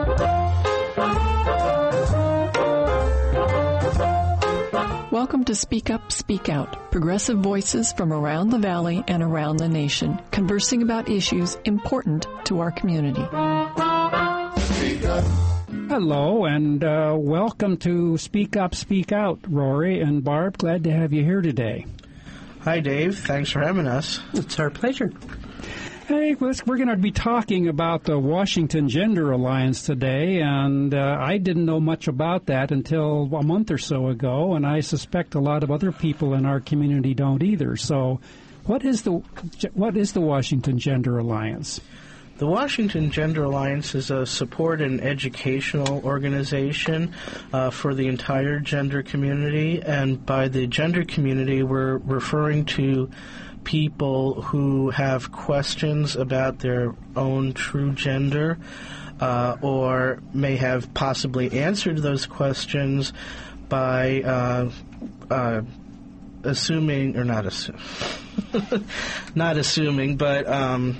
Welcome to Speak Up, Speak Out, progressive voices from around the Valley and around the nation, conversing about issues important to our community. Hello, and welcome to Speak Up, Speak Out, Rory and Barb. Glad to have you here today. Hi, Dave. Thanks for having us. It's our pleasure. Hey, we're going to be talking about the Washington Gender Alliance today, and I didn't know much about that until a month or so ago, and I suspect a lot of other people in our community don't either. So what is the Washington Gender Alliance? The Washington Gender Alliance is a support and educational organization for the entire gender community, and by the gender community, we're referring to people who have questions about their own true gender or may have possibly answered those questions by assuming, or not assuming, not assuming, but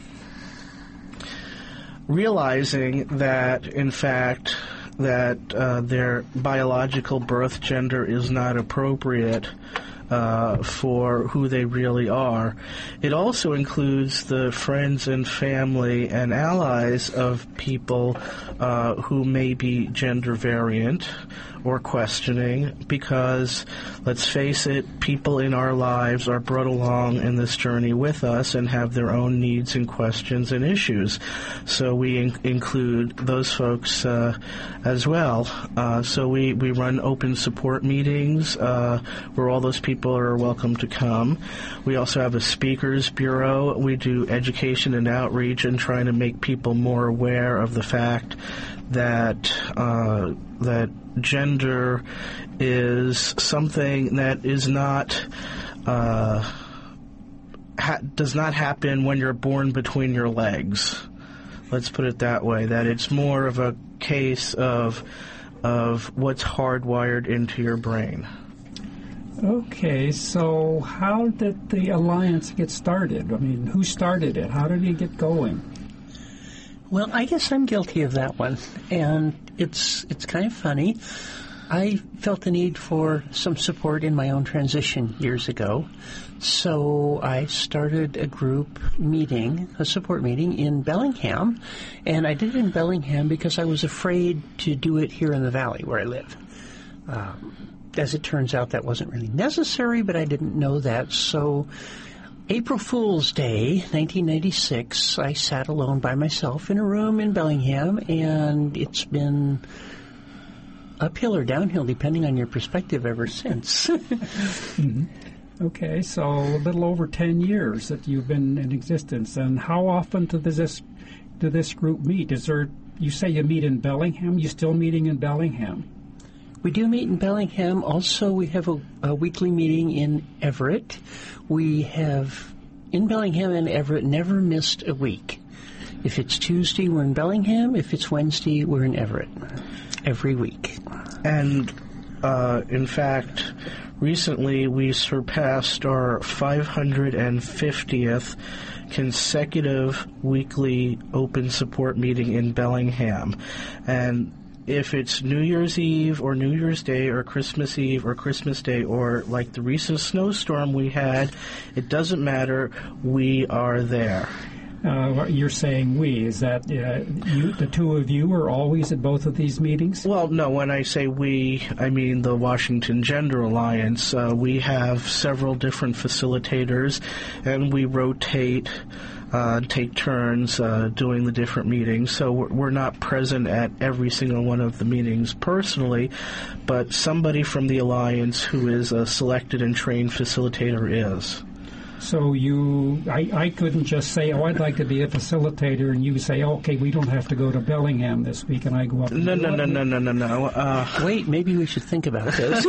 realizing that, in fact, that their biological birth gender is not appropriate for who they really are. It also includes the friends and family and allies of people who may be gender variant or questioning, because, let's face it, people in our lives are brought along in this journey with us and have their own needs and questions and issues. So we include those folks as well. So we run open support meetings where all those people are welcome to come. We also have a speakers bureau. We do education and outreach and trying to make people more aware of the fact that that gender is something that is not does not happen when you're born between your legs. Let's put it that way. That it's more of a case of what's hardwired into your brain. Okay, so how did the Alliance get started? I mean, who started it? How did it get going? Well, I guess I'm guilty of that one, and it's kind of funny. I felt the need for some support in my own transition years ago, so I started a group meeting, a support meeting in Bellingham, and I did it in Bellingham because I was afraid to do it here in the Valley where I live. As it turns out, that wasn't really necessary, but I didn't know that, so April Fool's Day, 1996, I sat alone by myself in a room in Bellingham, and it's been uphill or downhill, depending on your perspective, ever since. Mm-hmm. Okay, so a little over 10 years that you've been in existence, and how often does this group meet? You say you meet in Bellingham? You still meeting in Bellingham? We do meet in Bellingham. Also, we have a weekly meeting in Everett. We have, in Bellingham and Everett, never missed a week. If it's Tuesday, we're in Bellingham. If it's Wednesday, we're in Everett. Every week. And, in fact, recently we surpassed our 550th consecutive weekly open support meeting in Bellingham. And if it's New Year's Eve or New Year's Day or Christmas Eve or Christmas Day or like the recent snowstorm we had, it doesn't matter. We are there. You're saying we. Is that the two of you are always at both of these meetings? Well, no. When I say we, I mean the Washington Gender Alliance. We have several different facilitators, and we rotate, take turns doing the different meetings. So we're not present at every single one of the meetings personally, but somebody from the Alliance who is a selected and trained facilitator is. So I couldn't just say, oh, I'd like to be a facilitator, and you say, okay, we don't have to go to Bellingham this week, and I go up. No. Wait, maybe we should think about this.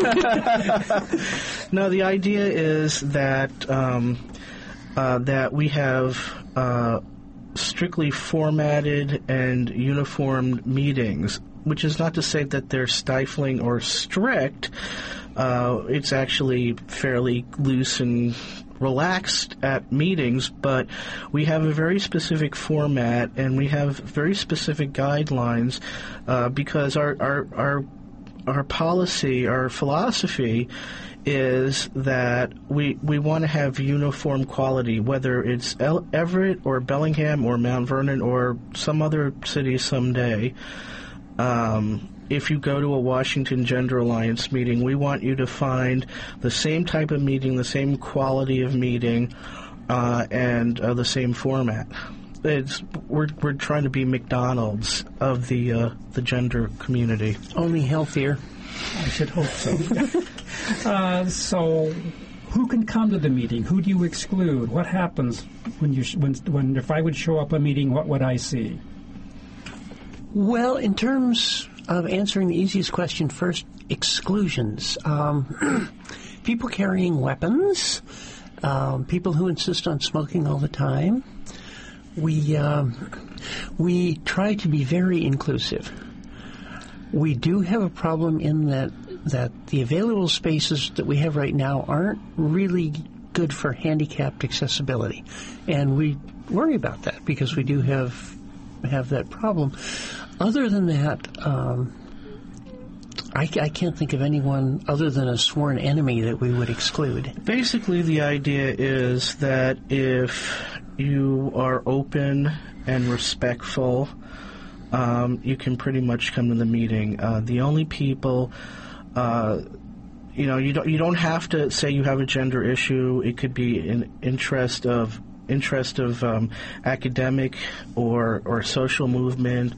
No, the idea is that that we have strictly formatted and uniformed meetings, which is not to say that they're stifling or strict. It's actually fairly loose and relaxed at meetings, but we have a very specific format and we have very specific guidelines because our policy, our philosophy is that we want to have uniform quality, whether it's Everett or Bellingham or Mount Vernon or some other city someday. If you go to a Washington Gender Alliance meeting, we want you to find the same type of meeting, the same quality of meeting, and the same format. We're trying to be McDonald's of the gender community. Only healthier. I should hope so. So, who can come to the meeting? Who do you exclude? What happens when if I would show up a meeting? What would I see? Well, in terms of answering the easiest question first, exclusions. People carrying weapons, people who insist on smoking all the time. We try to be very inclusive. We do have a problem in that the available spaces that we have right now aren't really good for handicapped accessibility, and we worry about that because we do have that problem. Other than that, I can't think of anyone other than a sworn enemy that we would exclude. Basically, the idea is that if you are open and respectful, you can pretty much come to the meeting. The only people, you don't have to say you have a gender issue. It could be an interest of academic or social movement,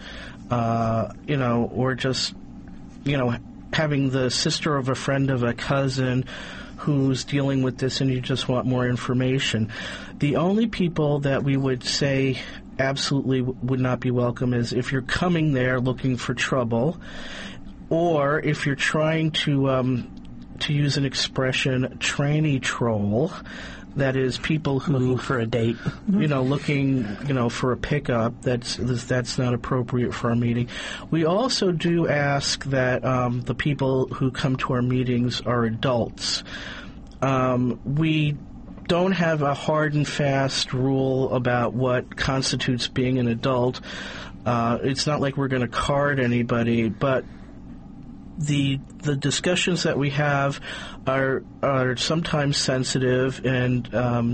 or just, having the sister of a friend of a cousin who's dealing with this and you just want more information. The only people that we would say absolutely would not be welcome is if you're coming there looking for trouble, or if you're trying to use an expression, tranny troll. That is, people who looking for a date, looking, for a pickup. That's not appropriate for our meeting. We also do ask that the people who come to our meetings are adults. We don't have a hard and fast rule about what constitutes being an adult. It's not like we're going to card anybody, but the discussions that we have are sometimes sensitive and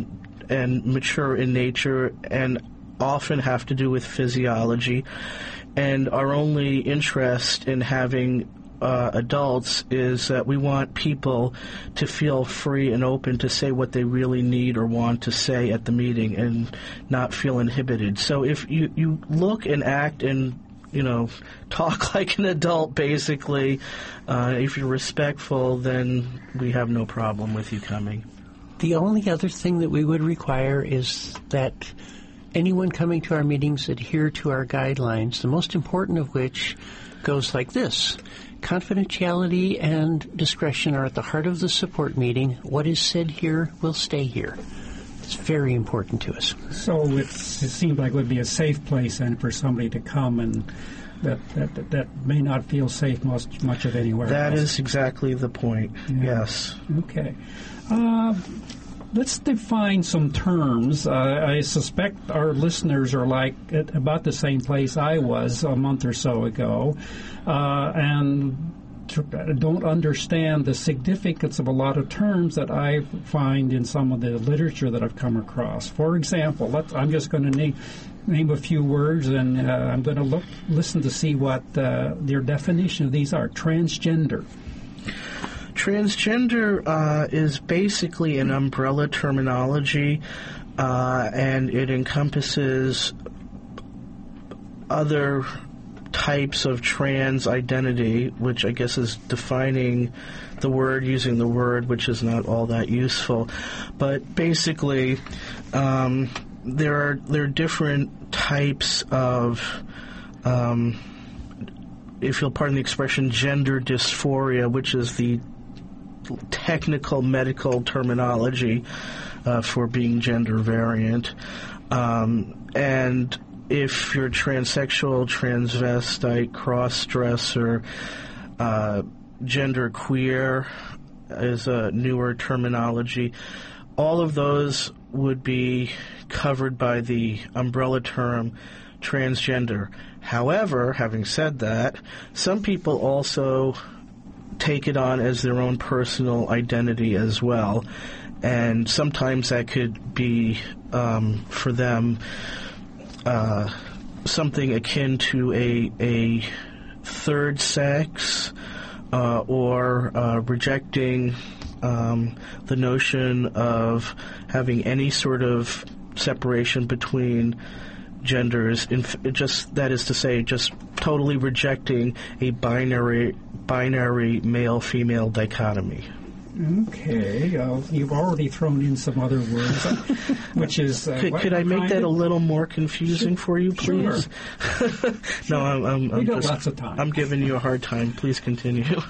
mature in nature and often have to do with physiology. And our only interest in having adults is that we want people to feel free and open to say what they really need or want to say at the meeting and not feel inhibited. So if you look and act and talk like an adult, basically. If you're respectful, then we have no problem with you coming. The only other thing that we would require is that anyone coming to our meetings adhere to our guidelines, the most important of which goes like this. Confidentiality and discretion are at the heart of the support meeting. What is said here will stay here. It's very important to us. So it seems like it would be a safe place then for somebody to come and that may not feel safe much of anywhere else. That is exactly the point, yes. Okay. Let's define some terms. I suspect our listeners are at about the same place I was a month or so ago, and don't understand the significance of a lot of terms that I find in some of the literature that I've come across. For example, I'm just going to name a few words, and I'm going to listen to see what their definition of these are. Transgender. Transgender is basically an umbrella terminology, and it encompasses other types of trans identity, which I guess is defining the word, using the word, which is not all that useful. But basically, there are different types of, if you'll pardon the expression, gender dysphoria, which is the technical medical terminology for being gender variant. And if you're transsexual, transvestite, cross-dresser, genderqueer is a newer terminology, all of those would be covered by the umbrella term transgender. However, having said that, some people also take it on as their own personal identity as well, and sometimes that could be, for them, something akin to a third sex, or rejecting the notion of having any sort of separation between genders. That is to say, just totally rejecting a binary male-female dichotomy. Okay, you've already thrown in some other words, which is... Could I make that a little more confusing for you, please? Sure. No, I'm we got just, lots of time. I'm giving you a hard time. Please continue.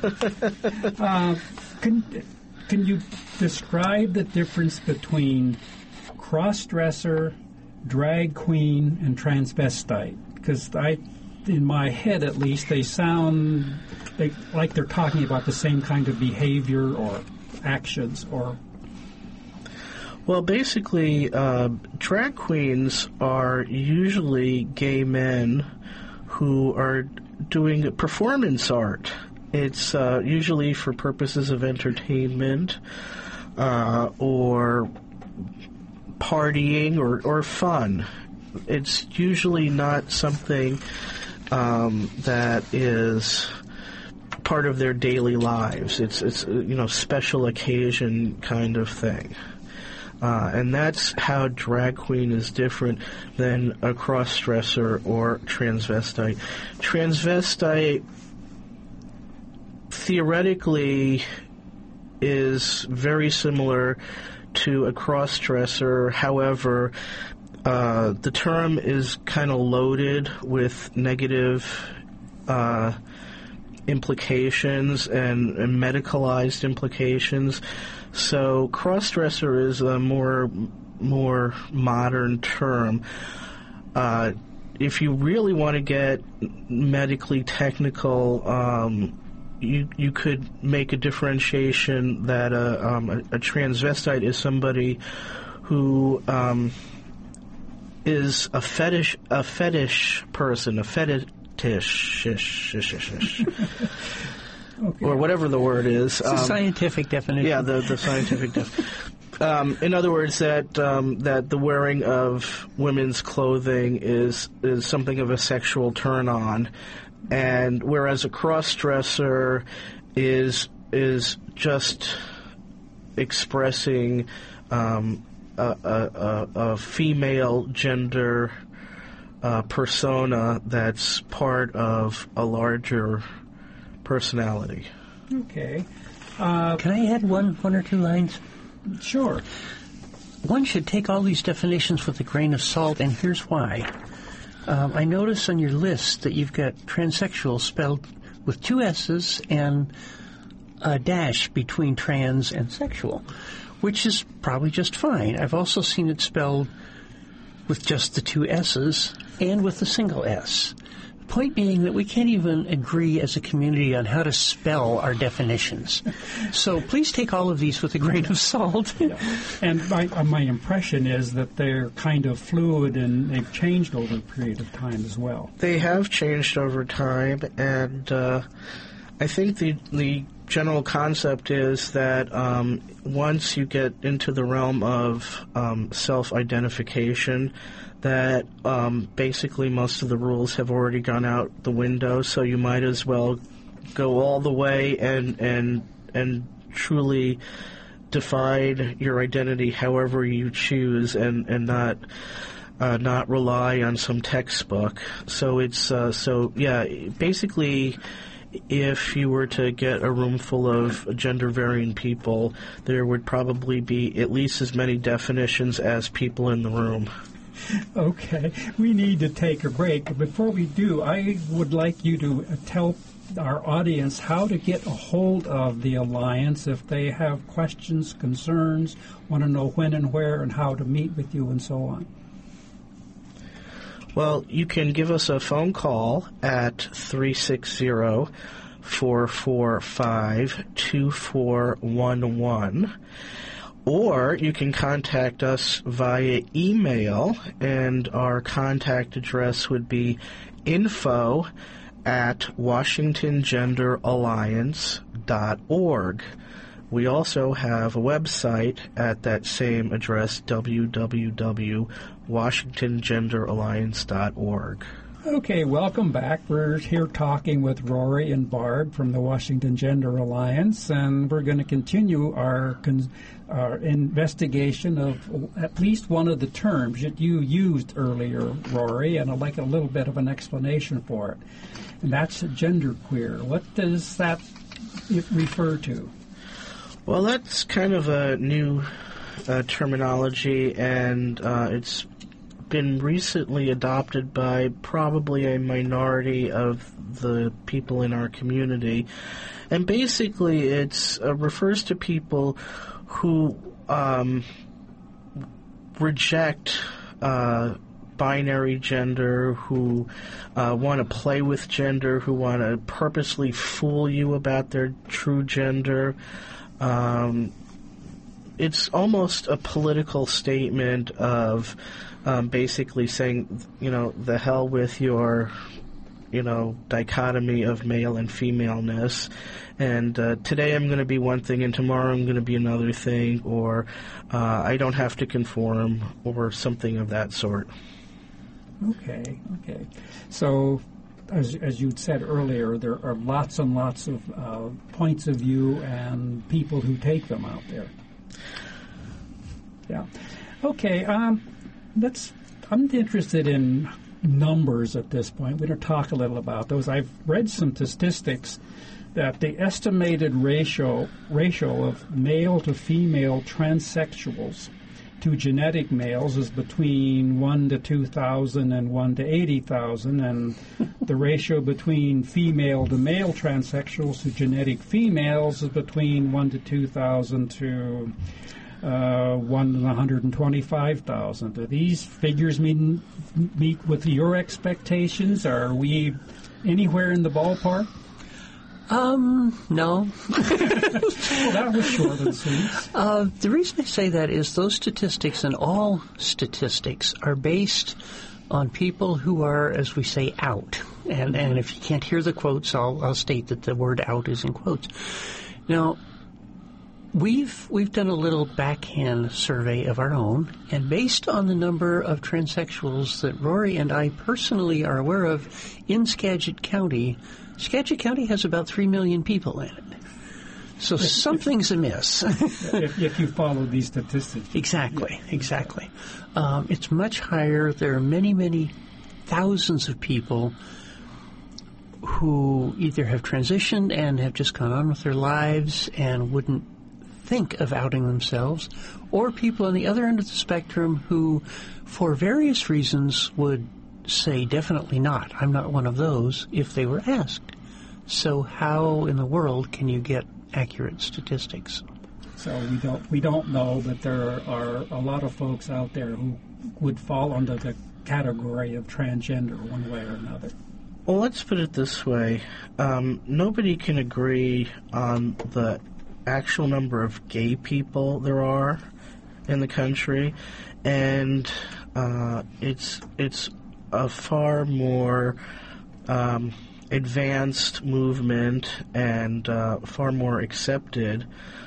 Can you describe the difference between cross-dresser, drag queen, and transvestite? Because in my head at least, they sound like they're talking about the same kind of behavior or actions or... Well, basically, drag queens are usually gay men who are doing performance art. It's usually for purposes of entertainment or partying or fun. It's usually not something that is part of their daily lives. It's special occasion kind of thing. And that's how drag queen is different than a cross-dresser or transvestite. Transvestite theoretically is very similar to a cross-dresser. However, the term is kind of loaded with negative implications and medicalized implications. So cross-dresser is a more modern term. If you really want to get medically technical, you could make a differentiation that a transvestite is somebody who is a fetish person, a fetish, Okay. or whatever the word is. It's a scientific definition. Yeah, the scientific definition. In other words, that the wearing of women's clothing is something of a sexual turn-on, and whereas a cross-dresser is just expressing a female gender persona that's part of a larger personality. Okay. Can I add one or two lines? Sure. One should take all these definitions with a grain of salt, and here's why. I notice on your list that you've got transsexual spelled with two S's and a dash between trans and sexual, which is probably just fine. I've also seen it spelled with just the two S's and with a single S. Point being that we can't even agree as a community on how to spell our definitions. So please take all of these with a grain of salt. Yeah. And my impression is that they're kind of fluid and they've changed over a period of time as well. They have changed over time, and I think the general concept is that once you get into the realm of self-identification, that basically most of the rules have already gone out the window, so you might as well go all the way and truly define your identity however you choose, and not rely on some textbook. So it's basically, if you were to get a room full of gender-varying people, there would probably be at least as many definitions as people in the room. Okay, we need to take a break. But before we do, I would like you to tell our audience how to get a hold of the Alliance if they have questions, concerns, want to know when and where and how to meet with you and so on. Well, you can give us a phone call at 360-445-2411. Or you can contact us via email, and our contact address would be info@washingtongenderalliance.org. We also have a website at that same address, www.washingtongenderalliance.org. Okay, welcome back. We're here talking with Rory and Barb from the Washington Gender Alliance, and we're going to continue our investigation of at least one of the terms that you used earlier, Rory, and I'd like a little bit of an explanation for it. And that's genderqueer. What does that refer to? Well, that's kind of a new terminology, and it's been recently adopted by probably a minority of the people in our community. And basically it refers to people who reject binary gender, who want to play with gender, who want to purposely fool you about their true gender. It's almost a political statement of basically saying, the hell with your, dichotomy of male and femaleness. And today I'm going to be one thing and tomorrow I'm going to be another thing, or I don't have to conform, or something of that sort. Okay. So, as you'd said earlier, there are lots and lots of points of view and people who take them out there. Yeah. Okay. I'm interested in numbers at this point. We're going to talk a little about those. I've read some statistics that the estimated ratio of male to female transsexuals to genetic males is between 1 to 2,000 and 1 to 80,000, and the ratio between female to male transsexuals to genetic females is between 1 to 2,000 to 1 in 125,000. Do these figures meet with your expectations? Are we anywhere in the ballpark? No. Well, that was short and sweet. The reason I say that is those statistics, and all statistics, are based on people who are, as we say, out. And if you can't hear the quotes, I'll state that the word out is in quotes. Now, We've done a little backhand survey of our own, and based on the number of transsexuals that Rory and I personally are aware of in Skagit County has about 3 million people in it. So something's amiss. if you follow these statistics. Exactly. It's much higher. There are many, many thousands of people who either have transitioned and have just gone on with their lives and wouldn't think of outing themselves, or people on the other end of the spectrum who, for various reasons, would say definitely not. I'm not one of those if they were asked. So how in the world can you get accurate statistics? So we don't know, but there are a lot of folks out there who would fall under the category of transgender one way or another. Well, let's put it this way. Nobody can agree on the actual number of gay people there are in the country, and it's a far more advanced movement and far more accepted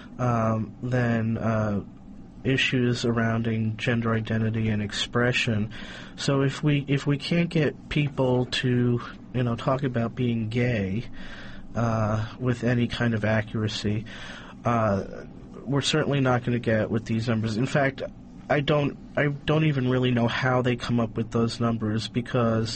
than issues surrounding gender identity and expression. So if we can't get people to talk about being gay with any kind of accuracy, we're certainly not going to get with these numbers. In fact, I don't even really know how they come up with those numbers, because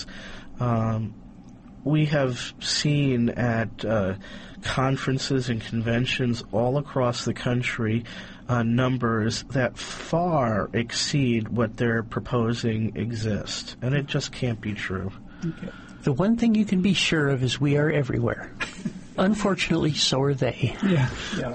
we have seen at conferences and conventions all across the country numbers that far exceed what they're proposing exist, and it just can't be true. Okay. The one thing you can be sure of is we are everywhere. Unfortunately, so are they. Yeah.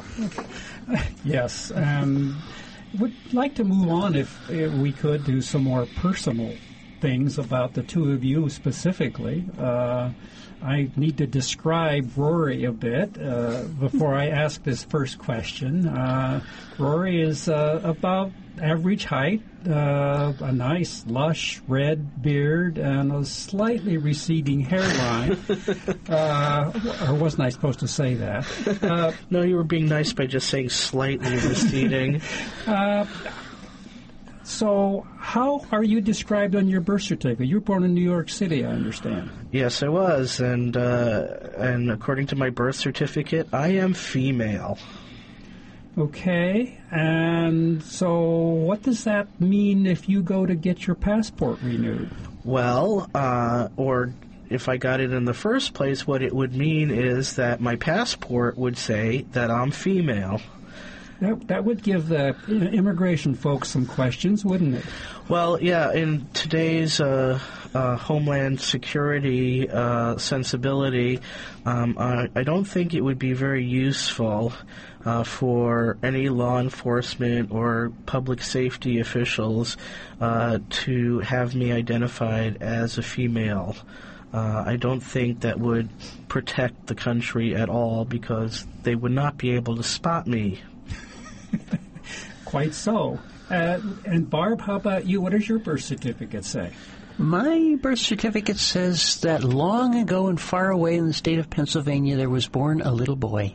Yes. Would like to move on, if we could, do some more personal things about the two of you specifically. I need to describe Rory a bit before I ask this first question. Rory is about average height, a nice, lush, red beard, and a slightly receding hairline. Or wasn't I supposed to say that? No, you were being nice by just saying slightly receding. So, how are you described on your birth certificate? You were born in New York City, I understand. Yes, I was, and according to my birth certificate, I am female. Okay, and so what does that mean if you go to get your passport renewed? Well, or if I got it in the first place, what it would mean is that my passport would say that I'm female. That would give the immigration folks some questions, wouldn't it? Well, yeah, in today's Homeland Security sensibility, I don't think it would be very useful for any law enforcement or public safety officials to have me identified as a female. I don't think that would protect the country at all because they would not be able to spot me. Quite so. And Barb, how about you? What does your birth certificate say? My birth certificate says that long ago and far away in the state of Pennsylvania there was born a little boy.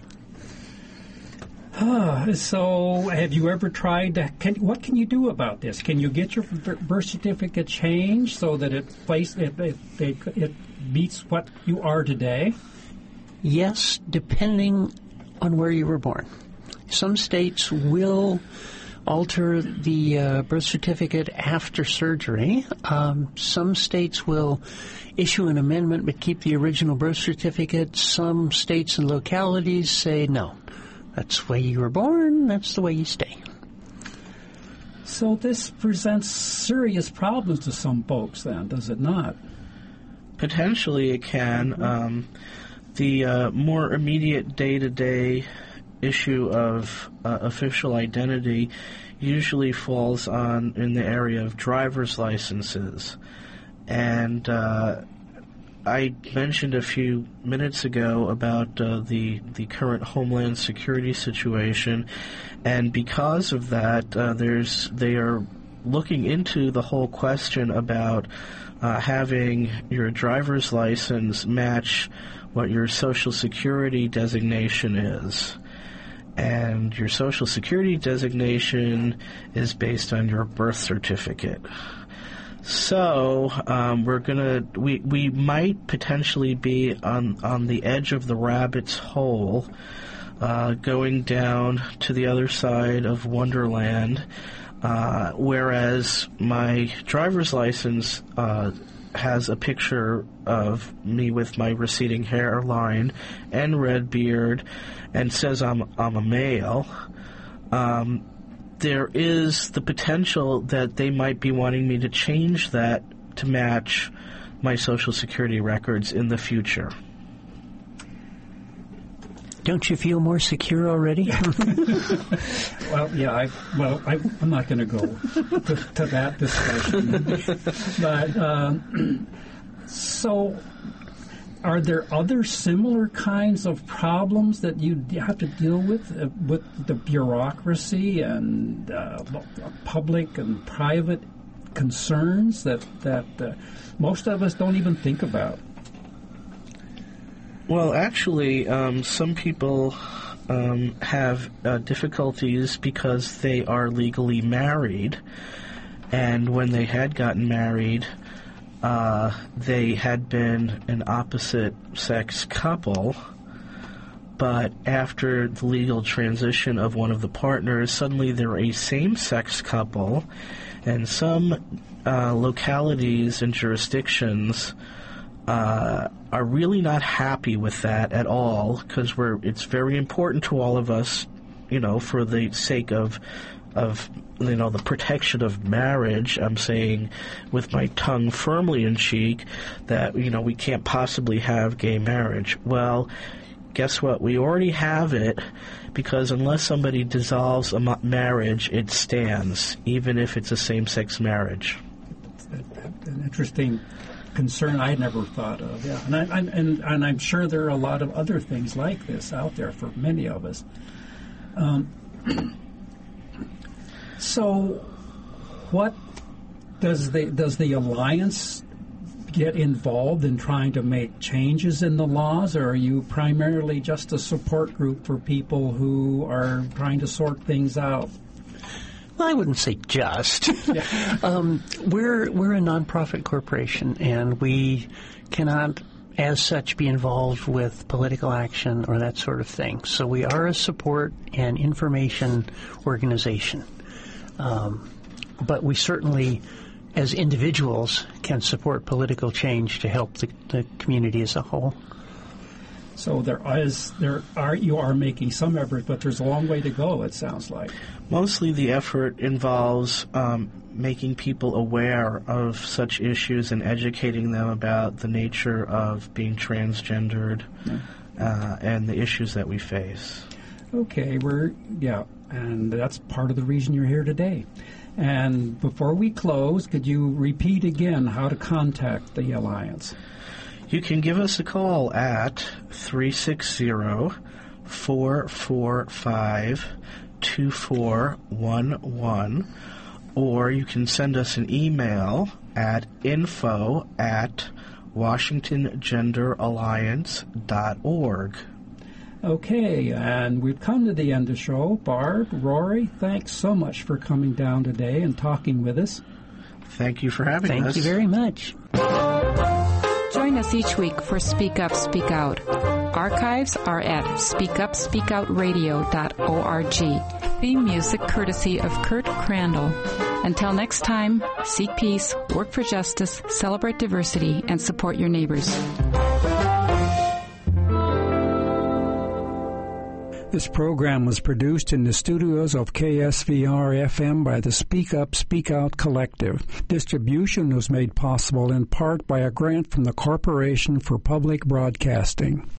So, have you ever tried to... what can you do about this? Can you get your birth certificate changed so that it meets what you are today? Yes, depending on where you were born. Some states will alter the birth certificate after surgery. Some states will issue an amendment but keep the original birth certificate. Some states and localities say, no, that's the way you were born, that's the way you stay. So this presents serious problems to some folks then, does it not? Potentially it can. The more immediate day-to-day issue of official identity usually falls in the area of driver's licenses. And I mentioned a few minutes ago about the current Homeland Security situation, and because of that, they are looking into the whole question about having your driver's license match what your Social Security designation is. And your Social Security designation is based on your birth certificate. So we might potentially be on the edge of the rabbit's hole, going down to the other side of Wonderland, whereas my driver's license has a picture of me with my receding hairline and red beard and says I'm a male. There is the potential that they might be wanting me to change that to match my Social Security records in the future. Don't you feel more secure already? Well, yeah, I'm not going to go to that discussion. But, so, are there other similar kinds of problems that you have to deal with the bureaucracy and public and private concerns that most of us don't even think about? Well, actually, some people have difficulties because they are legally married, and when they had gotten married, they had been an opposite-sex couple, but after the legal transition of one of the partners, suddenly they're a same-sex couple, and some localities and jurisdictions are really not happy with that at all, because it's very important to all of us, for the sake of the protection of marriage. I'm saying with my tongue firmly in cheek that, we can't possibly have gay marriage. Well, guess what? We already have it, because unless somebody dissolves a marriage, it stands, even if it's a same-sex marriage. an interesting concern I never thought of. Yeah, and I'm sure there are a lot of other things like this out there for many of us. So, what does the Alliance get involved in trying to make changes in the laws, or are you primarily just a support group for people who are trying to sort things out? Well, I wouldn't say just. Yeah. We're a nonprofit corporation, and we cannot, as such, be involved with political action or that sort of thing. So we are a support and information organization. But we certainly, as individuals, can support political change to help the community as a whole. So you are making some effort, but there's a long way to go, it sounds like. Mostly the effort involves making people aware of such issues and educating them about the nature of being transgendered and the issues that we face. Okay, and that's part of the reason you're here today. And before we close, could you repeat again how to contact the Alliance? You can give us a call at 360-445-2411, or you can send us an email at info@washingtongenderalliance.org. Okay, and we've come to the end of the show. Barb, Rory, thanks so much for coming down today and talking with us. Thank you for having us. Thank you very much. Join us each week for Speak Up, Speak Out. Archives are at speakupspeakoutradio.org. Theme music courtesy of Kurt Crandall. Until next time, seek peace, work for justice, celebrate diversity, and support your neighbors. This program was produced in the studios of KSVR-FM by the Speak Up, Speak Out Collective. Distribution was made possible in part by a grant from the Corporation for Public Broadcasting.